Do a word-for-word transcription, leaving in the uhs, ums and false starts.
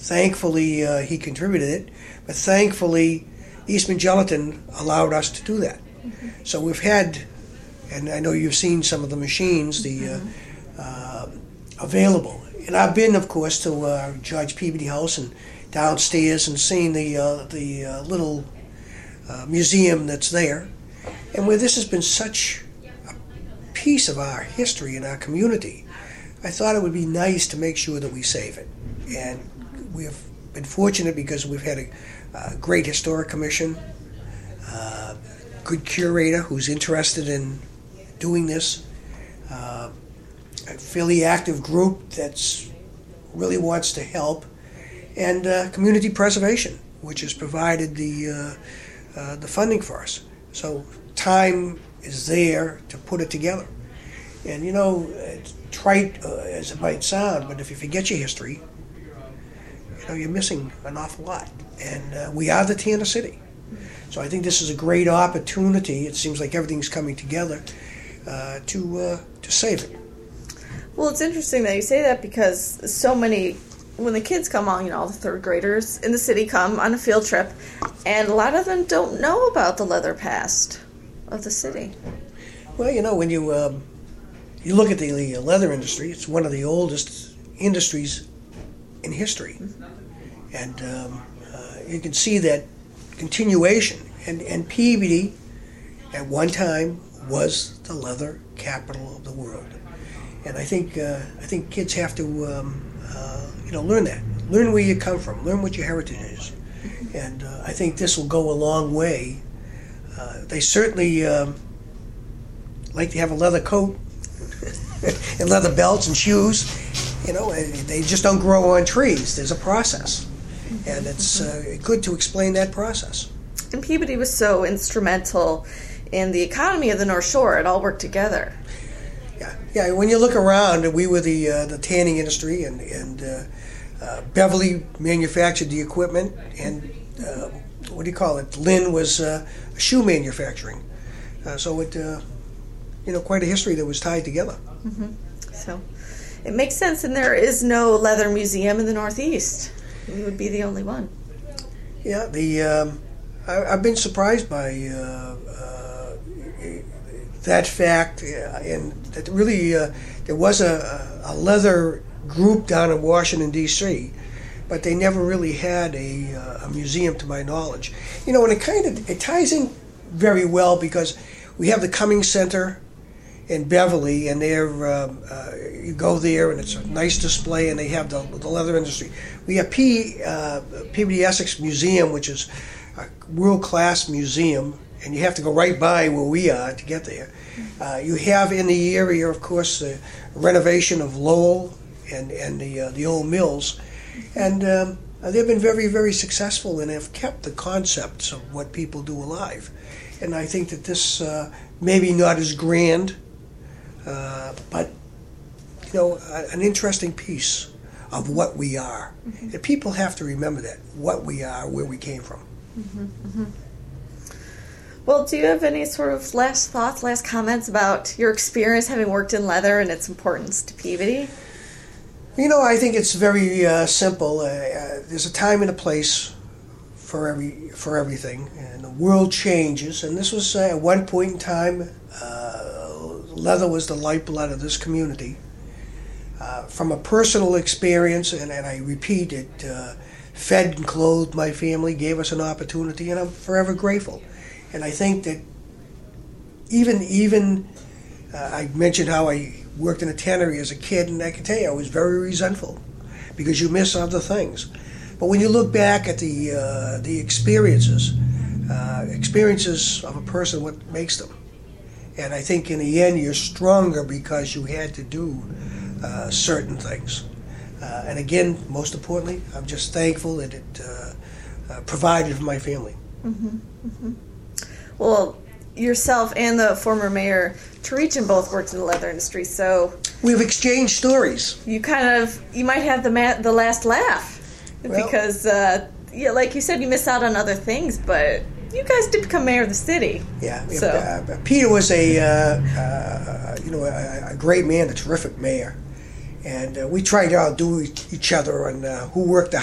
Thankfully, uh, he contributed it, but thankfully, Eastman Gelatin allowed us to do that. Mm-hmm. So we've had, and I know you've seen some of the machines, the mm-hmm. uh, uh, available. And I've been, of course, to uh, George Peabody House and downstairs and seen the uh, the uh, little uh, museum that's there, and where this has been such a piece of our history in our community, I thought it would be nice to make sure that we save it. And we've been fortunate because we've had a, a great historic commission, uh, good curator who's interested in doing this, uh, a fairly active group that's really wants to help, and uh, community preservation, which has provided the uh, uh, the funding for us. So time is there to put it together. And you know, it's trite uh, as it might sound, but if you forget your history, you know, you're missing an awful lot. And uh, we are the Tanner City. So I think this is a great opportunity. It seems like everything's coming together uh, to uh, to save it. Well, it's interesting that you say that because so many, when the kids come on, you know, all the third graders in the city come on a field trip, and a lot of them don't know about the leather past of the city. Well, you know, when you um, you look at the, the leather industry, it's one of the oldest industries in history. Mm-hmm. And um, uh, you can see that continuation. And, and Peabody, at one time, was the leather capital of the world. And I think uh, I think kids have to um, uh, you know learn that, learn where you come from, learn what your heritage is, and uh, I think this will go a long way. Uh, they certainly um, like to have a leather coat and leather belts and shoes. You know, they just don't grow on trees. There's a process, and it's uh, good to explain that process. And Peabody was so instrumental in the economy of the North Shore. It all worked together. Yeah, yeah. When you look around, we were the uh, the tanning industry, and and uh, uh, Beverly manufactured the equipment, and uh, what do you call it? Lynn was uh, shoe manufacturing. Uh, so it, uh, you know, quite a history that was tied together. Mm-hmm. So it makes sense, and there is no leather museum in the Northeast. We would be the only one. Yeah, the um, I, I've been surprised by. Uh, uh, that fact, and that really uh, there was a, a leather group down in Washington, D C, but they never really had a, uh, a museum to my knowledge. You know, and it kind of it ties in very well because we have the Cummings Center in Beverly, and they're um, uh, you go there and it's a nice display, and they have the, the leather industry. We have P, uh, Peabody Essex Museum, which is a world-class museum, and you have to go right by where we are to get there. Uh, you have in the area, of course, the renovation of Lowell and, and the uh, the old mills. And um, they've been very, very successful and have kept the concepts of what people do alive. And I think that this, uh, maybe not as grand, uh, but, you know, an interesting piece of what we are. Mm-hmm. And people have to remember that, what we are, where we came from. Mm-hmm, mm-hmm. Well, do you have any sort of last thoughts, last comments about your experience having worked in leather and its importance to Peabody? You know, I think it's very uh, simple. Uh, uh, there's a time and a place for every for everything, and the world changes. And this was uh, at one point in time, uh, leather was the lifeblood of this community. Uh, from a personal experience, and, and I repeat, it uh, fed and clothed my family, gave us an opportunity, and I'm forever grateful. And I think that even, even uh, I mentioned how I worked in a tannery as a kid, and I can tell you I was very resentful because you miss other things. But when you look back at the uh, the experiences, uh, experiences of a person, what makes them. And I think in the end you're stronger because you had to do uh, certain things. Uh, and again, most importantly, I'm just thankful that it uh, uh, provided for my family. Mm-hmm. Mm-hmm. Well, yourself and the former mayor, Terichin, both worked in the leather industry, so we've exchanged stories. You kind of, you might have the ma- the last laugh, well, because, uh, yeah, like you said, you miss out on other things, but you guys did become mayor of the city. Yeah, so. uh, Peter was a, uh, uh, you know, a, a great man, a terrific mayor, and uh, we tried to outdo each other on uh, who worked the